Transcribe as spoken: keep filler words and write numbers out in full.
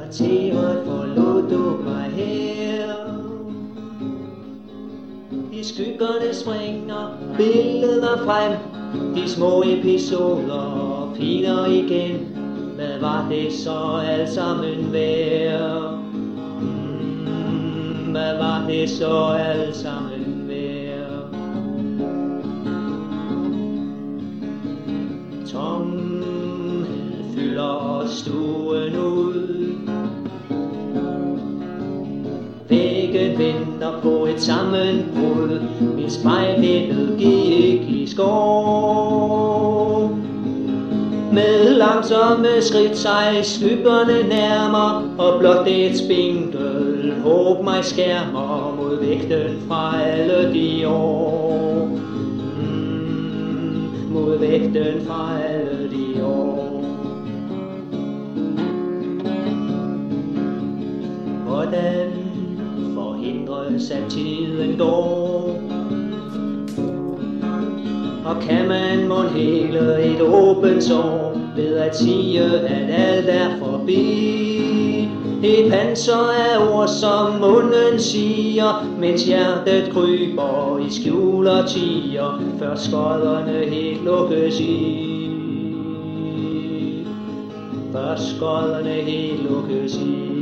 kvarteret forlod du mig her. I skyggerne springer billeder frem, de små episoder piner igen. Hvad var det så alt sammen værd? Mm, hvad var det så alt sammen værd? Tomhed fylder stuen ud. Væggen venter på et sammenbrud. Mit spejlbillede gik i skov. Med langsomme skridt sig skyggerne nærmer, og blot et spinkelt håb mig skærmer mod vægten fra alle de år. Mm, mod vægten fra alle de år. Hvordan forhindres at tiden går? Og kan man mon hele et åbent sår ved at sige, at alt er forbi? Et panser af ord, som munden siger, mens hjertet kryber i skjul og tiger, før skodderne helt lukkes i. Før skodderne helt lukkes i.